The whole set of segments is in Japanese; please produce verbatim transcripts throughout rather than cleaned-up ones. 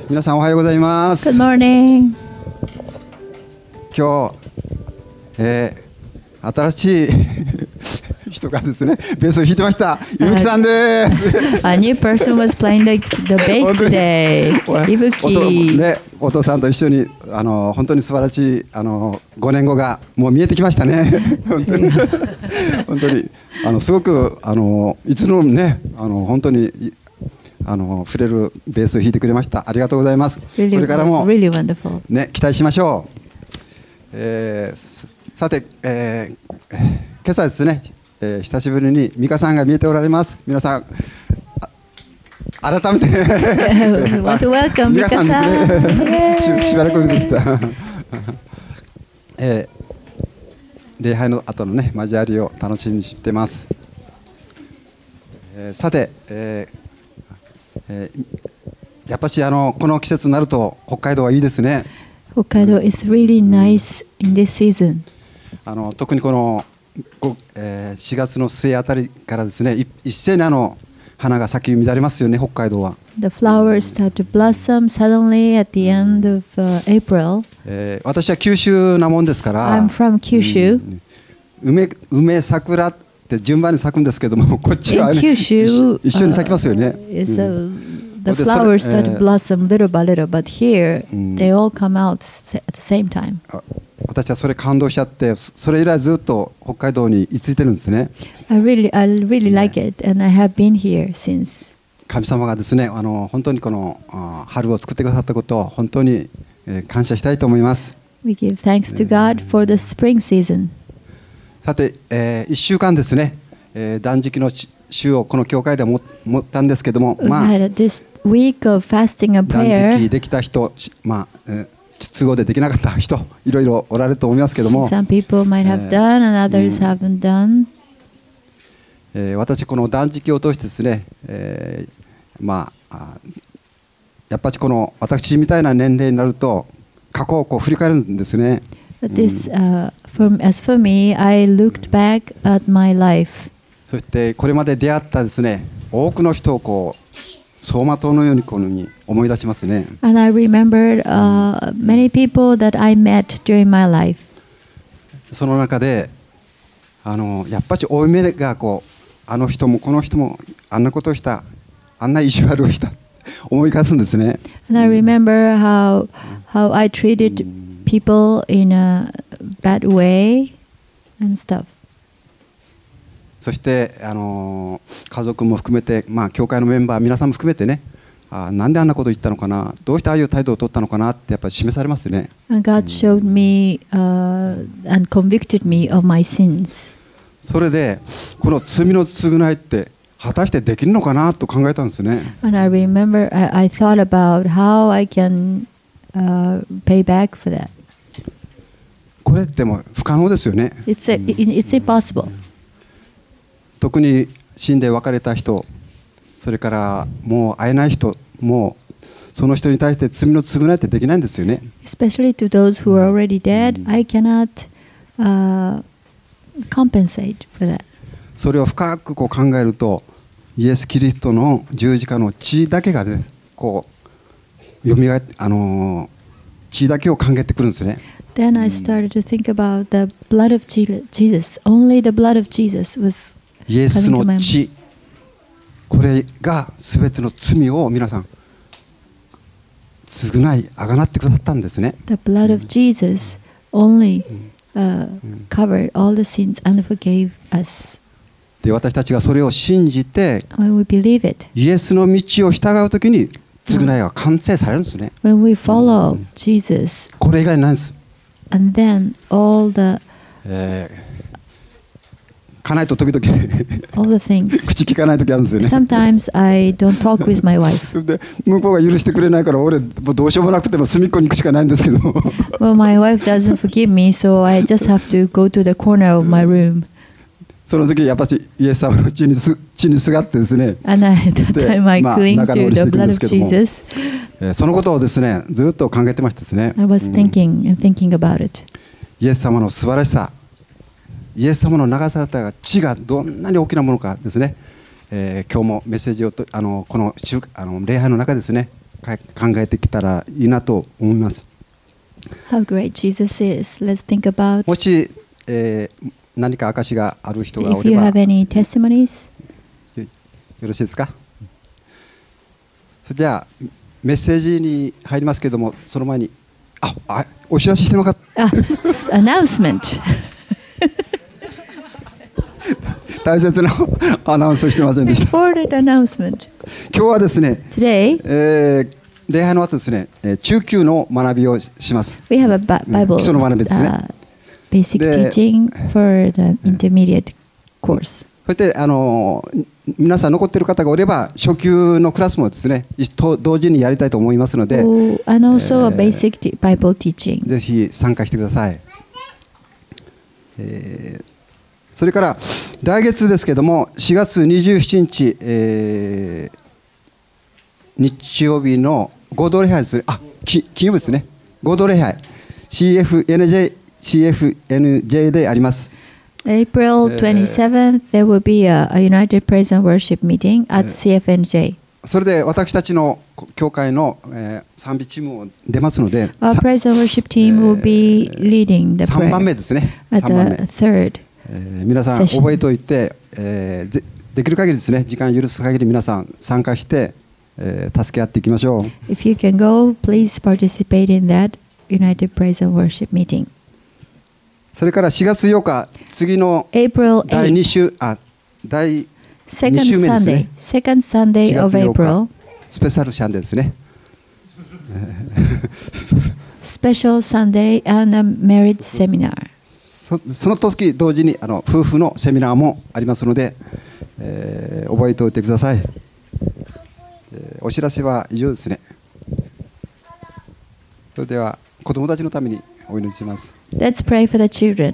皆さんおはようございます。 Good morning. 今日、えー、新しい人がですね、ベースを弾いてました。いぶきさんです。 A new person was playing the, the bass today. いぶき。 ね、お父さんと一緒にあの本当に素晴らしいあのごねんごがもう見えてきましたね。本当に本当にあのすごくあのいつのねあの本当にあの触れるベースを弾いてくれました。ありがとうございます。 Really, これからも、 really wonderful. ね、期待しましょう。えー、さて、えー、今朝ですね、えー、久しぶりに美香さんが見えておられます。皆さん改めて Want to welcome 美香さんですね。 し, しばらくぶりでした、えー、礼拝の後のね交わりを楽しみにしてます。えー、さて、えーえー、やっぱしあのこの季節になると北海道はいいですね。 北海道 is really nice in this season. あの特にこの、えー、しがつの末あたりからですね、一斉にあの花が咲き乱れますよね、北海道は。 The flowers start to blossom suddenly at the end of、uh, April. えー、私は九州なもんですから、 I'm from 九州。 うん、梅, 梅桜って順番に咲くんですけども、こっちは、ね、 九州一緒に咲きますよね。 Uh, うん、the flowers start to blossom little by little, but here、うん、they all come out at the same time. 私はそれ感動しちゃって、それ以来ずっと北海道に居ついてるんですね。 I really, I really like it, and I have been here since. 神様がですね、あの本当にこの春を作ってくださったことを本当に感謝したいと思います。 We give thanks to God for the spring season. さて、えー、いっしゅうかんですね、えー、断食の週をこの教会でも持ったんですけども、まあ、 this week of fasting and prayer, 断食できた人、まあえー都合でできなかった人いろいろおられると思いますけども、 Some people might have done and others haven't done. えー、私この断食を通してですね、えー、まあやっぱりこの私みたいな年齢になると過去をこう振り返るんですね。 This, uh, for, as for me, I looked back at my life. そしてこれまで出会ったですね、多くの人をこう走馬灯のようにこのに思い出しますね。 And I remembered uh, many people that I met during my life. その中であのやっぱり負い目がこうあの人もこの人もあんなことをした、あんな意地悪をした思い返すんですね。 And I remember how how I treated people in a bad way and stuff. そしてあの家族も含めて、まあ、教会のメンバー皆さんも含めてね、あなんであんなことを言ったのかな、どうしてああいう態度を取ったのかなってやっぱり示されますね。 And God showed me、uh, and convicted me of my sins. それでこの罪の償いって果たしてできるのかなと考えたんですね。 And I remember I, I thought about how I can、uh, pay back for that. これってもう不可能ですよね。 It's, a, it's impossible. 特に死んで別れた人、それからもう会えない人、もうその人に対して罪の償いってできないんですよね。 Especially to those who are already dead, I cannot、uh, compensate for that. それを深くこう考えると、イエス・キリストの十字架の血だけがね、こう蘇っあのー、血だけを考えてくるんですね。 Then I started to think about the blood of Jesus. Only the blood of Jesus was イエスの血、これがすべての罪を皆さん償いあがなってくださったんですね。 The blood of Jesus only、uh, covered all the sins and forgave us. で私たちがそれを信じて When we believe it, イエスの道を従うときに償いは完成されるんですね。 when we follow Jesus, これ以外ないんです。 and then all the、 えーかないと時々 all the things. 口聞かない時あるんですよね。 Sometimes I don't talk with my wife. で向こうが許してくれないから俺もうどうしようもなくても隅っこに行くしかないんですけど Well, my wife doesn't forgive me, so I just have to go to the corner of my room. その時やっぱりイエス様の血にす血にすがってですね。 And I, at that time I まあ cling 仲直 to りして the いくん blood で of すけども、 Jesus. えーそのことをですねずっと考えてましたですね。 I was thinking and thinking about it. イエス様の素晴らしさ、イエス様の流された血がどんなに大きなものかですね、えー、今日もメッセージをとあのこのあの礼拝の中ですねか考えてきたらいいなと思います。 How great Jesus is. Let's think about もし、えー何か証がある人がお if れ you ば have any testimonies. よよろしいですか。じゃあメッセージに入りますけれども、その前にああお知らせしてなかった。 Ah, announcement. 大切なアナウンスをしてませんでした。 Important announcement. 今日はですね、 Today えー礼拝の後ですね、えー中級の学びをします。 we have a Bi- Bible 基礎の学びですね。 uh, basic で teaching for the intermediate course. そしてあの皆さん残っている方がおれば初級のクラスもですねと同時にやりたいと思いますので、 Oh, and also a basic t- Bible teaching. ぜひ参加してください。えーそれから来月ですけどもしがつにじゅうしちにち、えー日曜日の合同礼拝ですね。あ、き金曜日ですね。合同礼拝 シーエフエヌジェー シーエフエヌジェー であります。 April twenty-seventh, there will be a, a United Praise and Worship meeting at シーエフエヌジェー. それで私たちの教会の、えー賛美チームを出ますので、 Our さ praise and worship team will be leading the さんばんめ prayer ですね。 at さんばんめ the third. えー皆さん session. 覚えておいて、えーぜできる限りですね、時間許す限り皆さん参加して、えー助け合っていきましょう。 If you can go, please participate in that United Praise and Worship meeting. それからしがつようか、次の April 第2 eighth, 週、あ、第 second に週目です Sunday, ね。 second Sunday of しがつようか April, スペシャルシャンデーですね。 special Sunday and a marriage seminar. そその時同時にあの夫婦のセミナーもありますので、えー覚えておいてください。えーお知らせは以上ですね。それでは子供たちのためにお祈りします。 Let's pray for the children.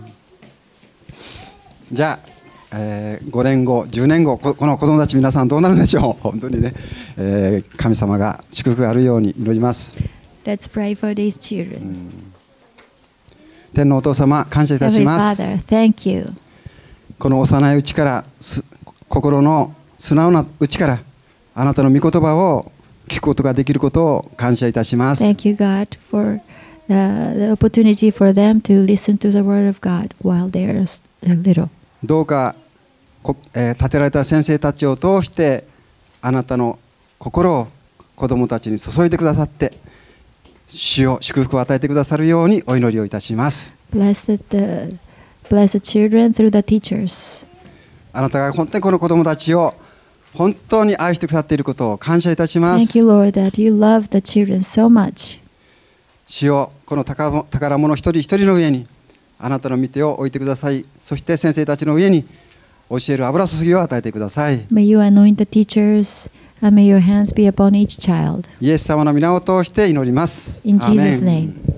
じゃあ、えーごねんごじゅうねんごここの子供たち皆さんどうなるでしょう。本当にね、えー神様が祝福があるように祈ります。 Let's pray for these children. 天のお父様感謝いたし Heavenly ます。 Father, thank you. この幼いうちからす心の素直なうちからあなたの御言葉を聞くことができることを感謝いたします。 Thank you, God, for the, the opportunity for them to listen to the Word of God while they are s- little. どうかこ、えー立てられた先生たちを通してあなたの心を子供たちに注いでくださって主よ祝福を与えてくださるようにお祈りをいたします。 Bless the, bless the children through the teachers. あなたが本当にこの子供たちを本当に愛してくださっていることを感謝いたしま Thank す。 you, Lord, that you love the children so much. 主よこの宝宝物一人一人の上にあなたの御手を置いてください。そして先生たちの上に教える油注ぎを与えてください。 May you anoint the teachers, and may your hands be upon each child. イエス様の皆を通して祈ります。 In アーメン Jesus' name.